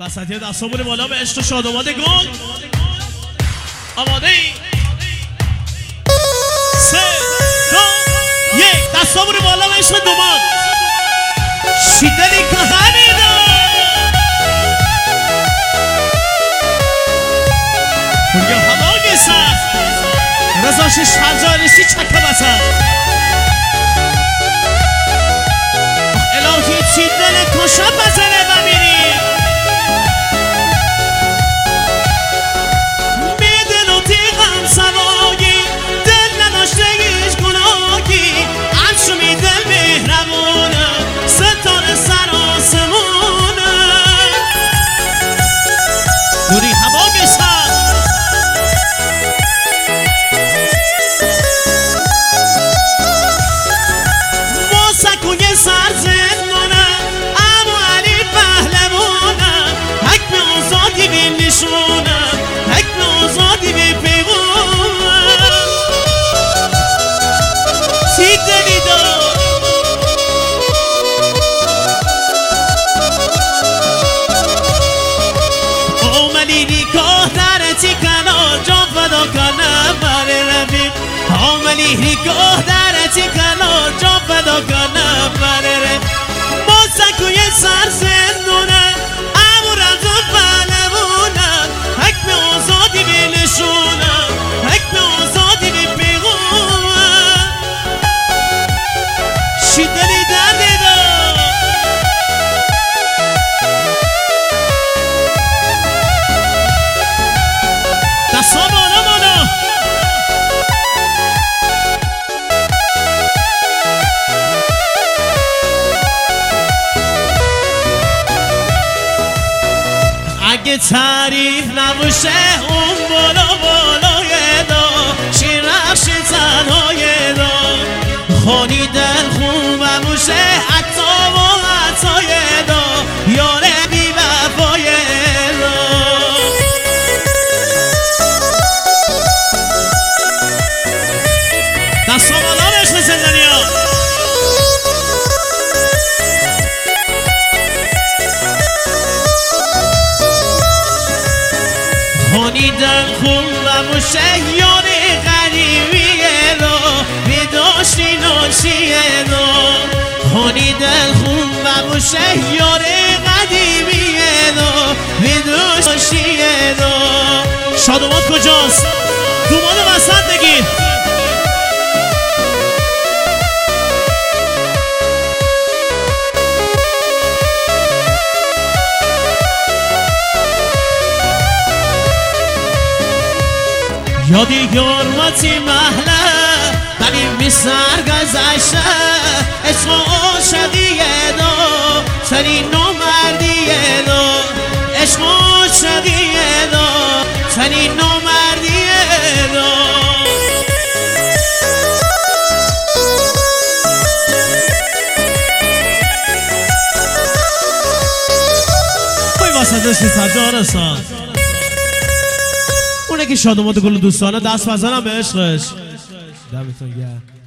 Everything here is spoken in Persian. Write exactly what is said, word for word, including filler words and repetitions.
بساطی دستامون بالا به عشق و شادومان گل. آماده ای؟ سه دو یک. دستامون بالا به عشق دومان. شیدلی که همیده کنگه هوا گیسه رزاشش هزارشی چکه بسد الهی چی دل کشه بزنه و میری میدن و تیغم سوایی دل نداشته هیچ گناهی عرشو میدل مهربونه ستاره سر آسمونه دوری هوا گیسه سر زندانه امو علی پهلوانه حکم آزادی به نشونه حکم آزادی به پیغونه چی دلی دار آملی نگاه درتی کنار جان فدا کنم بر رفیق آملی نگاه درتی کنار جان فدا کنم بر رفیق ما سکوی سر زندونه امو رمزو پهلوونه حکم آزادی به نشونه حکم آزادی به پیغونه شیدلی دردی دار دستا بالا بالا اگه تعریف نباشه اون بالا بالای دا شیر رخش زنهای دا خانی دل خوب باشه حتی و حتای دا یاره بی وفای دا دستا بالا عشق زندانی ها خانی دل خون و موشه یاره غریبیه رو بداشتی ناشیه رو خانی دل خون و موشه یاره غریبیه رو بداشتیه رو شادومان کجاست؟ دومان وسط بگیر یادی گرمتی محله ولی می سر گذشته عشق و عاشقیه دو چنین نامردیه دو عشق و عاشقیه دو چنین نامردیه دو کوی واسدش سرجار هستن اونه که شادومان گل دوستانه دست بزنم به عشقش دمتون گرم.